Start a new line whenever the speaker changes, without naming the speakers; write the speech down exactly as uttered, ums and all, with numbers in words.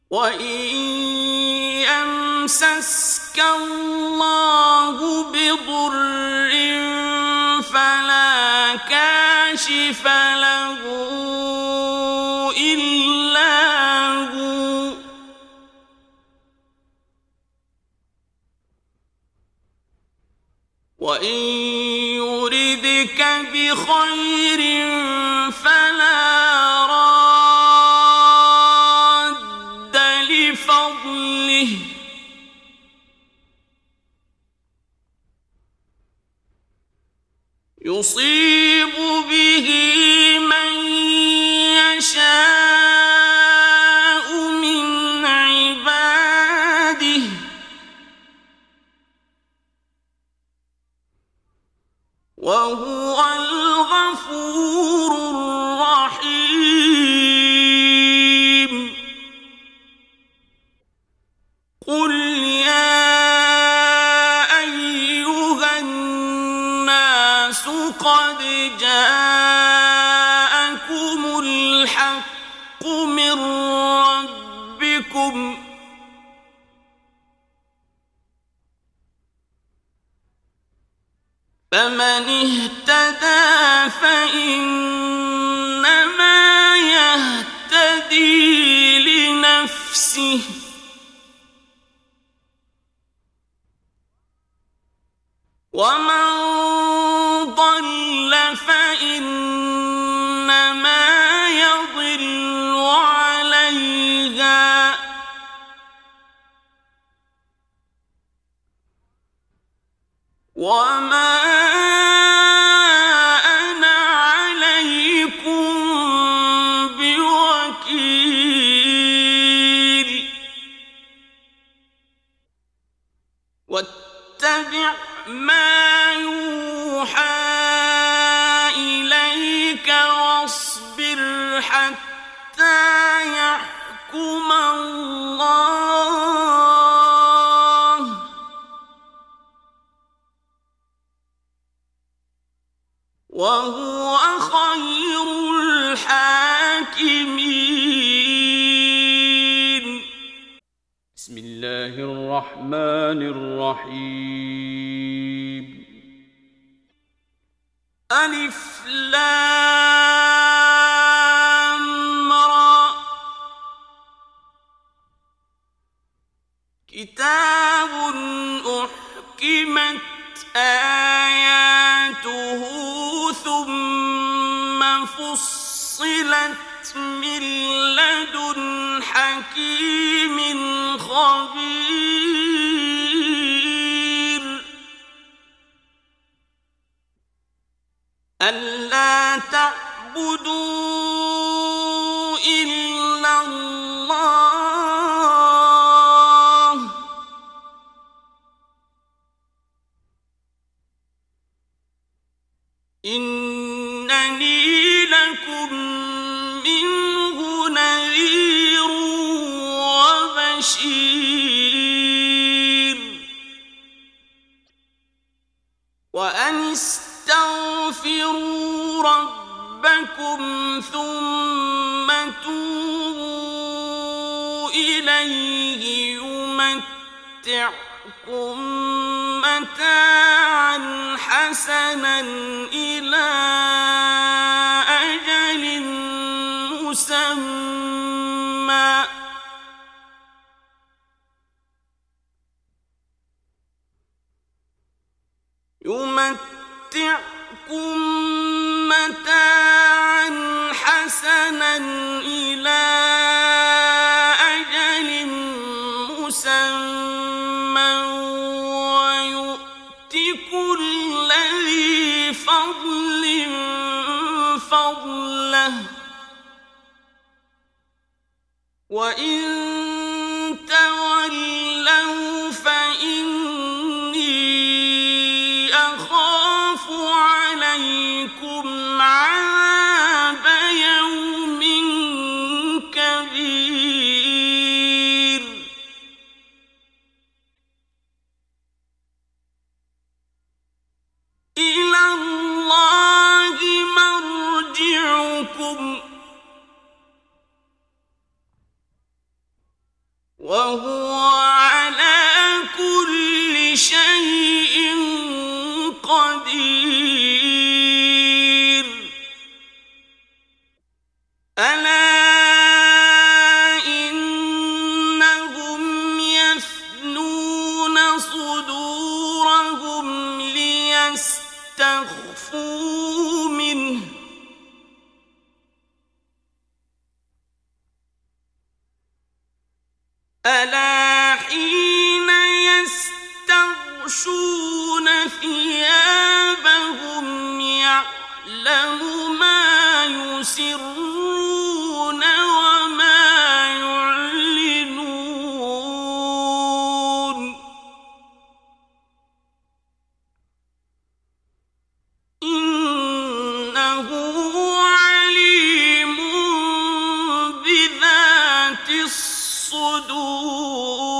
وَإِن يَمْسَسْكَ اللَّهُ بِضُرٍّ فَلَا كَاشِفَ لَهُ إِلَّا هُوَ وَإِن يُرِدْكَ بِخَيْرٍ فَلَا رَادَّ لِفَضْلِهِ يُصِيبُ بِهِ مَن يَشَاءُ مِنْ عِبَادِهِ وَهُوَ الْغَفُورُ الرَّحِيمُ قُلْ يَا أَيُّهَا النَّاسُ قَدْ جَاءَكُمُ الْحَقُّ مِنْ رَبِّكُمْ فَمَنِ اهْتَدَىٰ فَإِنَّمَا يَهْتَدِي لِنَفْسِهِ وَمَن ضَلَّ فَإِنَّمَا يَضِلُّ عَلَيْهَا ۖ وَمَا أَنَا عَلَيْكُم بِوَكِيلٍ وَاتَّبِعْ مَا يُوحَىٰ إِلَيْكَ وَاصْبِرْ حَتَّىٰ يَحْكُمَ اللَّهُ ۚ وَهُوَ خَيْرُ الْحَاكِمِينَ. بسم الله الرحمن الرحيم. ألف لام را كتاب أحكمت آياته ثم فصلت من لدن حكيم خبير أَلَّا تَعْبُدُوا إِلَّا اللَّهَ إِنَّنِي لَكُمْ مِنْهُ نَذِيرٌ وَبَشِيرٌ وَأَنِ اسْتَغْفِرُوا رَبَّكُمْ ثُمَّ تُوبُوا إِلَيْهِ يُمَتِّعْكُم مَّتَاعًا حَسَنًا إِلَىٰ أَجَلٍ مُّسَمًّى يُمَتِّعْكُم مَّتَاعًا حَسَنًا إِلَىٰ أَجَلٍ مُّسَمًّى وَيُؤْتِ كُلَّ ذِي فَضْلٍ فَضْلَهُ ۖ وَإِن تَوَلَّوْا فَإِنِّي أَخَافُ عَلَيْكُمْ عَذَابَ يَوْمٍ كَبِيرٍ إِلَى اللَّهِ مَرْجِعُكُمْ وهو على كل شيء قدير ألا إنهم يثنون صدورهم ليستخفوا منه ألا حين يستغشون ثيابهم يعلم ما يسرون وما يعلنون إنه عليم بذات الصدور